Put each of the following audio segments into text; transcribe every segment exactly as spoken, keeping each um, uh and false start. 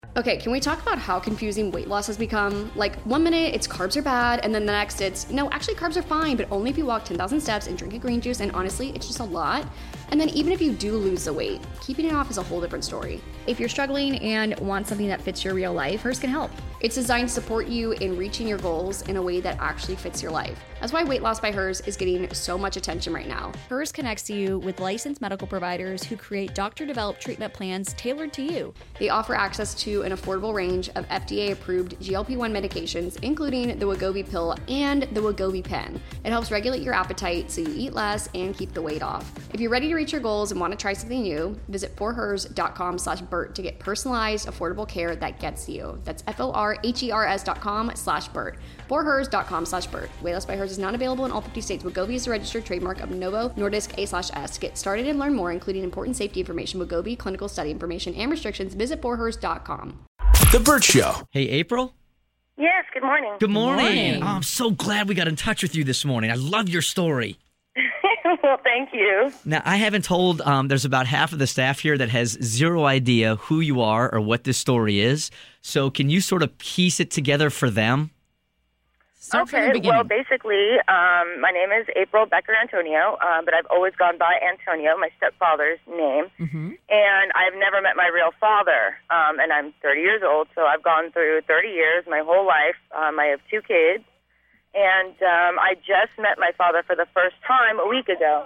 Okay, can we talk about how confusing weight loss has become? Like, one minute it's carbs are bad, and then the next it's, no, actually carbs are fine, but only if you walk ten thousand steps and drink a green juice, and honestly, it's just a lot. And then even if you do lose the weight, keeping it off is a whole different story. If you're struggling and want something that fits your real life, Hers can help. It's designed to support you in reaching your goals in a way that actually fits your life. That's why Weight Loss by Hers is getting so much attention right now. Hers connects you with licensed medical providers who create doctor-developed treatment plans tailored to you. They offer access to an affordable range of F D A-approved G L P one medications, including the Wegovy pill and the Wegovy pen. It helps regulate your appetite so you eat less and keep the weight off. If you're ready to reach your goals and want to try something new, visit forhers.com slash Bert to get personalized, affordable care that gets you. That's F-O-R-H-E-R-S dot com slash Bert. forhers.com slash Bert. Weight Loss by Hers is not available in all fifty states. Wegovy is a registered trademark of Novo Nordisk A slash S. To get started and learn more, including important safety information, Wegovy, clinical study information, and restrictions, visit forhers dot com. The Bert Show. Hey, April. Yes, good morning. Good morning. Good morning. Oh, I'm so glad we got in touch with you this morning. I love your story. Well, thank you. Now, I haven't told, um, there's about half of the staff here that has zero idea who you are or what this story is. So can you sort of piece it together for them? Start from the Okay, beginning. well, basically, um, my name is April Becker Antonio, um, but I've always gone by Antonio, my stepfather's name. Mm-hmm. And I've never met my real father, um, and I'm thirty years old, so I've gone through thirty years, my whole life. Um, I have two kids, and um, I just met my father for the first time a week ago.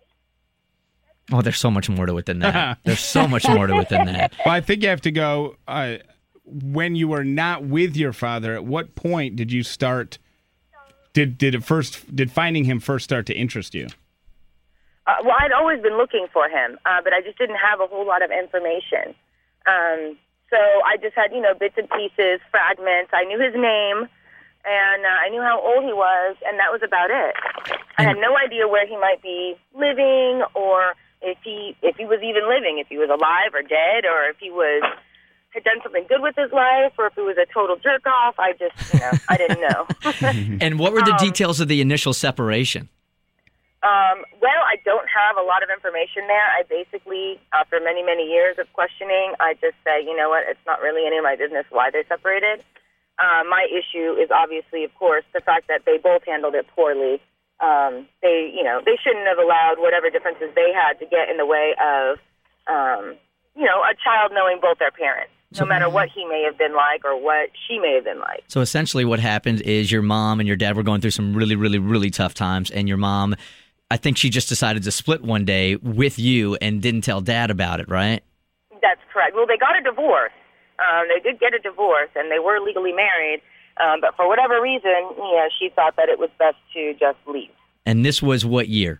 Oh, there's so much more to it than that. There's so much more to it than that. Well, I think you have to go, uh, when you were not with your father, at what point did you start, did did it first, did finding him first start to interest you? Uh, well, I'd always been looking for him, uh, but I just didn't have a whole lot of information. Um, so I just had, you know, bits and pieces, fragments. I knew his name, and uh, I knew how old he was, and that was about it. I had no idea where he might be living, or if he if he was even living, if he was alive or dead, or if he was had done something good with his life, or if he was a total jerk off. I just, you know, I didn't know. And what were the Um, details of the initial separation? Um, well, I don't have a lot of information there. I basically, after many, many years of questioning, I just say, you know what, it's not really any of my business why they separated. Uh, my issue is obviously, of course, the fact that they both handled it poorly. Um, they, you know, they shouldn't have allowed whatever differences they had to get in the way of, um, you know, a child knowing both their parents, no matter what he may have been like or what she may have been like. So essentially what happened is your mom and your dad were going through some really, really, really tough times, and your mom, I think she just decided to split one day with you and didn't tell dad about it, right? That's correct. Well, they got a divorce. Um, they did get a divorce, and they were legally married. Um, but for whatever reason, you know, she thought that it was best to just leave. And this was what year?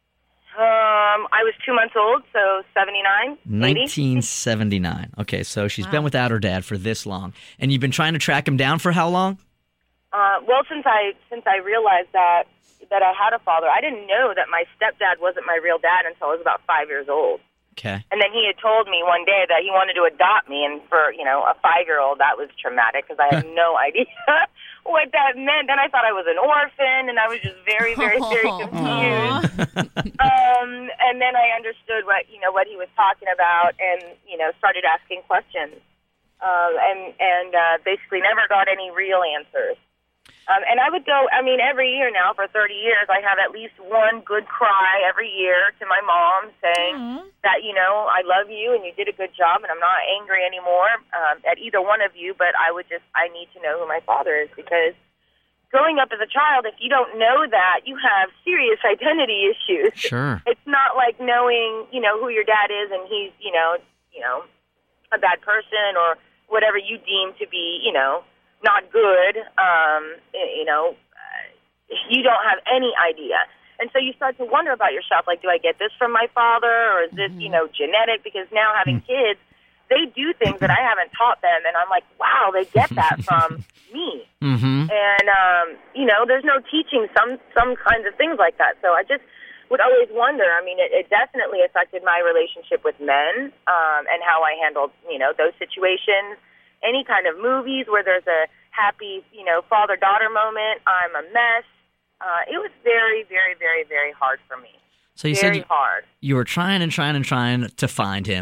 Um, I was two months old, so seventy-nine, eighty. nineteen seventy-nine. Okay, so she's been without her dad for this long. And you've been trying to track him down for how long? Uh, well, since I since I realized that that I had a father, I didn't know that my stepdad wasn't my real dad until I was about five years old. Okay. And then he had told me one day that he wanted to adopt me, and for, you know, a five-year-old, that was traumatic because I had no idea what that meant. Then I thought I was an orphan, and I was just very, very, very confused. um, and then I understood what, you know, what he was talking about, and, you know, started asking questions, uh, and, and uh, basically never got any real answers. Um, and I would go, I mean, every year now for thirty years, I have at least one good cry every year to my mom saying mm-hmm. that, you know, I love you and you did a good job and I'm not angry anymore um, at either one of you, but I would just, I need to know who my father is, because growing up as a child, if you don't know that, you have serious identity issues. Sure. It's not like knowing, you know, who your dad is and he's, you know, you know, a bad person or whatever you deem to be, you know, not good, um, you know, you don't have any idea. And so you start to wonder about yourself, like, do I get this from my father, or is this, you know, genetic? Because now having kids, they do things that I haven't taught them, and I'm like, wow, they get that from me. Mm-hmm. And, um, you know, there's no teaching some, some kinds of things like that. So I just would always wonder. I mean, it, it definitely affected my relationship with men um, and how I handled, you know, those situations. Any kind of movies where there's a happy, you know, father-daughter moment, I'm a mess. Uh, it was very, very, very, very hard for me. So you very said you, hard. you were trying and trying and trying to find him.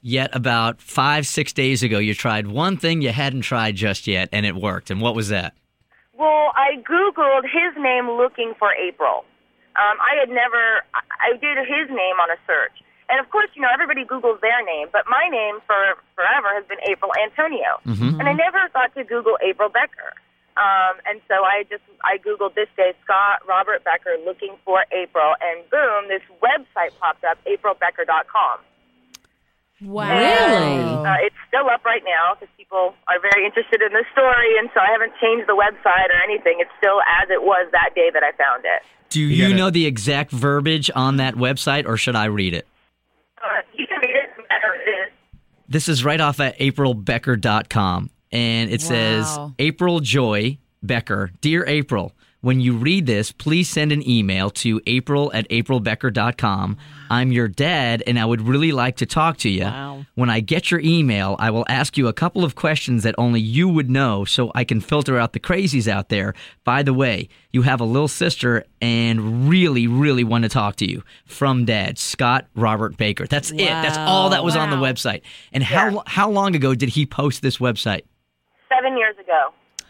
Yet about five, six days ago, you tried one thing you hadn't tried just yet, and it worked. And what was that? Well, I Googled his name looking for April. Um, I had never, I did his name on a search. And of course, you know, everybody Googles their name, but my name for forever has been April Antonio. Mm-hmm. And I never thought to Google April Becker. Um, and so I just, I Googled this day, Scott Robert Becker looking for April, and boom, this website popped up, april becker dot com. Wow. And, uh, it's still up right now because people are very interested in the story, and so I haven't changed the website or anything. It's still as it was that day that I found it. Do you, you know the exact verbiage on that website, or should I read it? Uh, you can read it, no matter it is. This is right off at april becker dot com, and it Wow. says, April Joy Becker, Dear April, when you read this, please send an email to april at april becker dot com. I'm your dad, and I would really like to talk to you. Wow. When I get your email, I will ask you a couple of questions that only you would know so I can filter out the crazies out there. By the way, you have a little sister and really, really want to talk to you. From Dad, Scott Robert Baker. That's it. That's all that was on the Wow. website. And how Yeah. how long ago did he post this website? Seven years ago.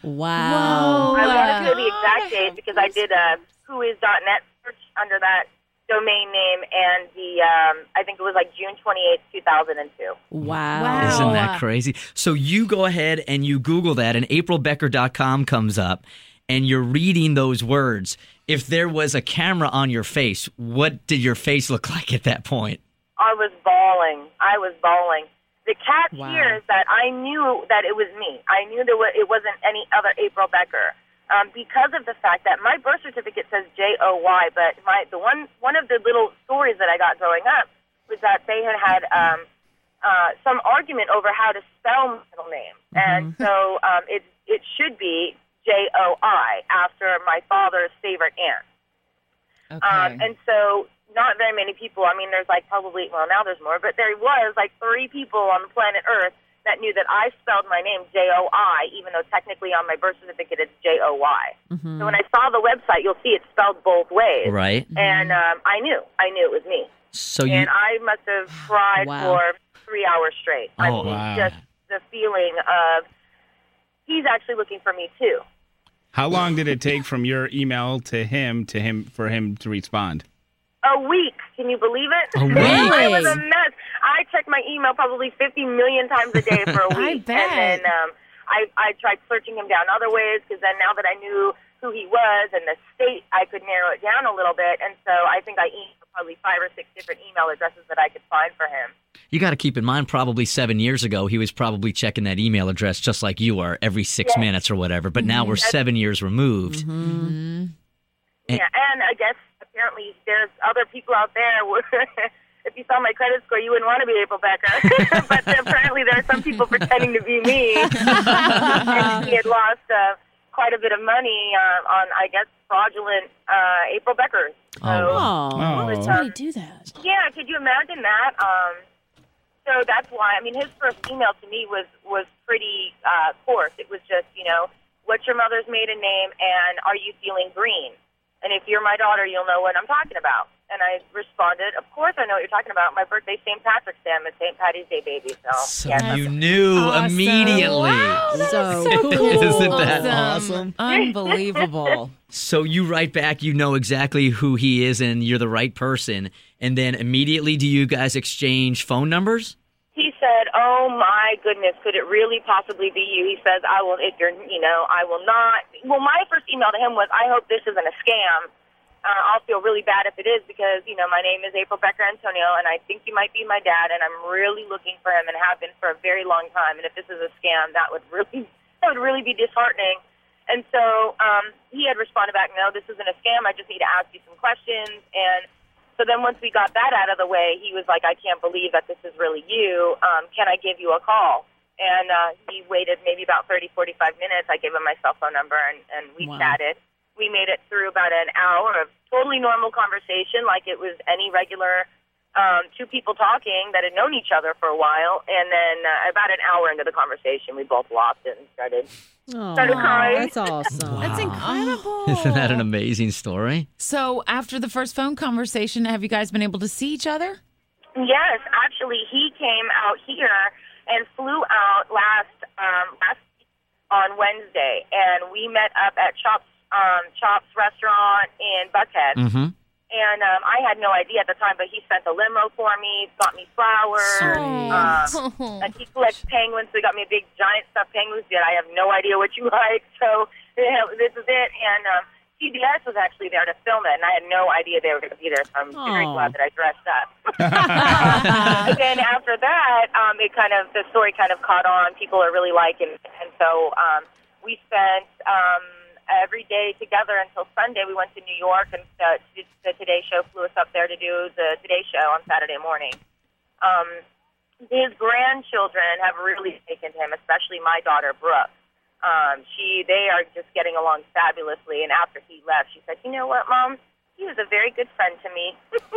Wow. I want to know the exact date because I did a whois dot net search under that domain name, and the um, I think it was like June twenty-eighth, two thousand two. Wow. Wow. Isn't that crazy? So you go ahead and you Google that, and april becker dot com comes up, and you're reading those words. If there was a camera on your face, what did your face look like at that point? I was bawling. I was bawling. The catch Wow. here is that I knew that it was me. I knew that it wasn't any other April Becker um, because of the fact that my birth certificate says J O Y, but my the one one of the little stories that I got growing up was that they had had um, uh, some argument over how to spell my middle name, and so um, it it should be J O I after my father's favorite aunt. Okay. Um, and so not very many people, I mean, there's like probably, well, now there's more, but there was like three people on the planet Earth that knew that I spelled my name J O I, even though technically on my birth certificate it's J O Y. Mm-hmm. So when I saw the website, you'll see it's spelled both ways. Right. And um, I knew. I knew it was me. So you And I must have cried Wow. for three hours straight. I Oh, mean, wow. just the feeling of he's actually looking for me too. How long did it take from your email to him to him for him to respond? A week. Can you believe it? A week? I was a mess. I checked my email probably fifty million times a day for a I week. bet. And then um, I, I tried searching him down other ways because then now that I knew who he was and the state, I could narrow it down a little bit. And so I think I emailed probably five or six different email addresses that I could find for him. you got to keep in mind, probably seven years ago, he was probably checking that email address just like you are every six Yeah. minutes or whatever. But now we're seven years removed. Yeah, and I guess apparently there's other people out there where if you saw my credit score, you wouldn't want to be April Becker. But apparently there are some people pretending to be me. And he had lost uh, quite a bit of money uh, on, I guess, fraudulent uh, April Beckers. So, Oh. Oh. it's, How um, do you do that? yeah, could you imagine that? Um, so that's why, I mean, his first email to me was, was pretty uh, coarse. It was just, you know, what's your mother's maiden name and are you feeling green? And if you're my daughter, you'll know what I'm talking about. And I responded, of course I know what you're talking about. My birthday's Saint Patrick's Day. I'm a Saint Patty's Day baby. So, So yeah. you knew awesome. immediately. So, so cool. cool. Isn't that Awesome. awesome? Unbelievable. So you write back, you know exactly who he is, and you're the right person. And then immediately, do you guys exchange phone numbers? He said, oh, my goodness, could it really possibly be you? He says, I will, if you're, you know, I will not. Well, my first email to him was, I hope this isn't a scam. Uh, I'll feel really bad if it is because, you know, my name is April Becker Antonio, and I think you might be my dad, and I'm really looking for him and have been for a very long time. And if this is a scam, that would really, that would really be disheartening. And so um, he had responded back, no, this isn't a scam. I just need to ask you some questions. And so then once we got that out of the way, he was like, I can't believe that this is really you. Um, can I give you a call? And uh, he waited maybe about thirty, forty-five minutes. I gave him my cell phone number, and, and we Wow. chatted. We made it through about an hour of totally normal conversation, like it was any regular um, two people talking that had known each other for a while. And then uh, about an hour into the conversation, we both lost it and started, started crying. That's awesome. That's incredible. Isn't that an amazing story? So after the first phone conversation, have you guys been able to see each other? Yes, actually, he came out here and flew out last um, last on Wednesday, and we met up at Chops um, Chops restaurant in Buckhead. Mm-hmm. And um, I had no idea at the time, but he sent a limo for me, got me flowers, um, and he collects penguins, so he got me a big giant stuffed penguins that I have no idea what you like. So you know, this is it, and um, C B S was actually there to film it, and I had no idea they were going to be there, so I'm very Aww. glad that I dressed up. um, and then after that, um, it kind of the story kind of caught on. People are really liking it, and so um, we spent um, every day together until Sunday. We went to New York, and uh, the Today Show flew us up there to do the Today Show on Saturday morning. Um, his grandchildren have really taken to him, especially my daughter, Brooke. Um, she, they are just getting along fabulously. And after he left, she said, "You know what, Mom? He was a very good friend to me."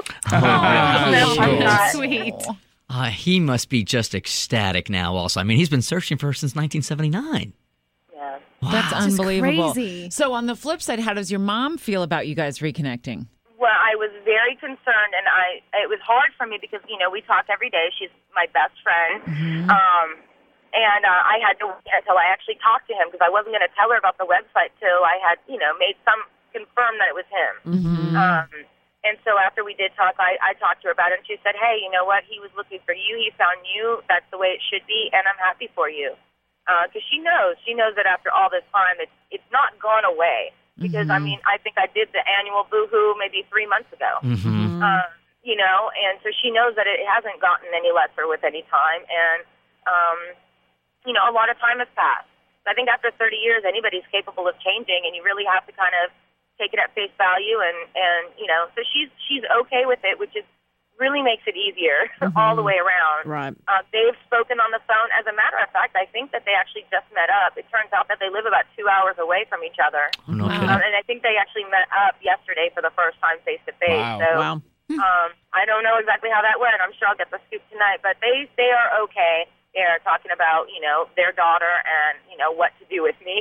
Oh, So, uh, Sweet. Uh, he must be just ecstatic now also. I mean, he's been searching for her since nineteen seventy-nine. yeah. That's This is unbelievable. crazy. So on the flip side, how does your mom feel about you guys reconnecting? Well, I was very concerned, and I it was hard for me because, you know, we talk every day. She's my best friend. Mm-hmm. Um, and uh, I had to wait until I actually talked to him because I wasn't going to tell her about the website till I had, you know, made some confirm that it was him. Mm-hmm. Um, and so after we did talk, I, I talked to her about it, and she said, "Hey, you know what? He was looking for you. He found you. That's the way it should be, and I'm happy for you." Because uh, she knows, she knows that after all this time, it's it's not gone away. Because Mm-hmm. I mean, I think I did the annual Boohoo maybe three months ago. Mm-hmm. Uh, you know, and so she knows that it hasn't gotten any lesser with any time, and um, you know, a lot of time has passed. I think after thirty years, anybody's capable of changing, and you really have to kind of take it at face value, and and you know, so she's she's okay with it, which is really makes it easier all the way around. Right. Uh, they've spoken on the phone. As a matter of fact, I think that they actually just met up. It turns out that they live about two hours away from each other. Oh, no Wow. kidding. Um, and I think they actually met up yesterday for the first time face to face. Wow. So Wow. um, I don't know exactly how that went. I'm sure I'll get the scoop tonight. But they they are okay. They're talking about, you know, their daughter and, you know, what to do with me.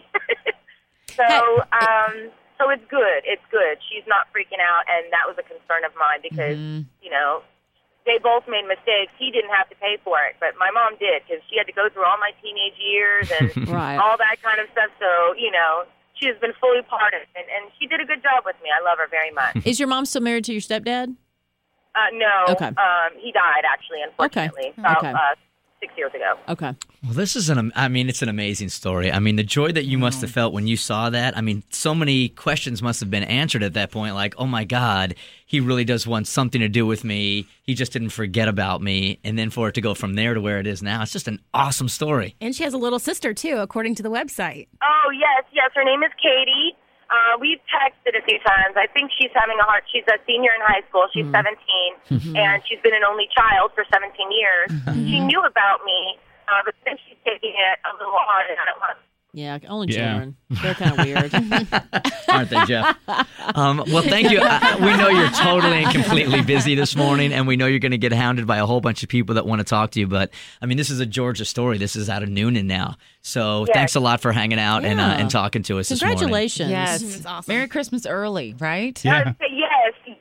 so um, so it's good. It's good. She's not freaking out, and that was a concern of mine because, Mm-hmm. you know, they both made mistakes. He didn't have to pay for it, but my mom did because she had to go through all my teenage years and Right. all that kind of stuff. So, you know, she has been fully pardoned, and, and she did a good job with me. I love her very much. Is your mom still married to your stepdad? Uh, no, Okay. um, he died, actually, unfortunately, about Okay. uh, six years ago. Okay. Well, this is an, am- I mean, it's an amazing story. I mean, the joy that you must have felt when you saw that. I mean, so many questions must have been answered at that point. Like, oh my God, he really does want something to do with me. He just didn't forget about me. And then for it to go from there to where it is now, it's just an awesome story. And she has a little sister, too, according to the website. Oh, yes, yes. Her name is Katie. Uh, we've texted a few times. I think she's having a hard, she's a senior in high school. She's seventeen, and she's been an only child for seventeen years. She knew about me, uh, but then she's taking it a little hard and I don't want Yeah, only Yeah. children. They're kind of weird. Aren't they, Jeff? Um, well, thank you. Uh, we know you're totally and completely busy this morning, and we know you're going to get hounded by a whole bunch of people that want to talk to you. But, I mean, this is a Georgia story. This is out of Noonan now. So Yes. thanks a lot for hanging out and, uh, Yeah. and talking to us this morning. Congratulations. Yes. It's awesome. Merry Christmas early, right? Yeah. Uh, yes.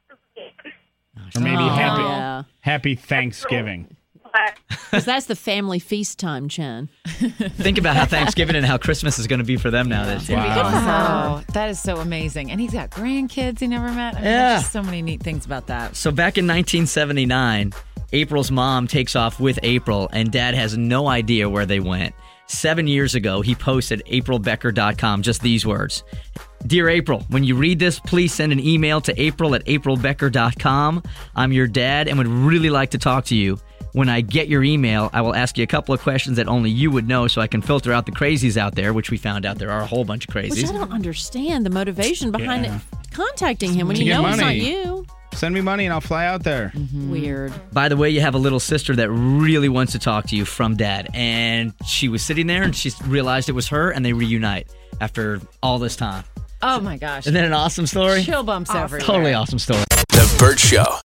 Or maybe Oh, happy yeah. happy Thanksgiving. But Because that's the family feast time, Chen. Think about how Thanksgiving and how Christmas is going to be for them now this year. Wow. Oh, that is so amazing. And he's got grandkids he never met. I mean, Yeah. There's just so many neat things about that. So back in nineteen seventy-nine, April's mom takes off with April, and Dad has no idea where they went. Seven years ago, he posted april becker dot com, just these words. Dear April, when you read this, please send an email to april at april becker dot com. I'm your dad and would really like to talk to you. When I get your email, I will ask you a couple of questions that only you would know so I can filter out the crazies out there, which we found out there are a whole bunch of Which crazies. I don't understand the motivation behind Yeah. it, contacting him when To you get know it's not money. you. Send me money and I'll fly out there. Weird. By the way, you have a little sister that really wants to talk to you from Dad. And she was sitting there and she realized it was her, and they reunite after all this time. Oh, my gosh. Isn't that an awesome story? Chill bumps everywhere. Totally awesome story. The Burt Show.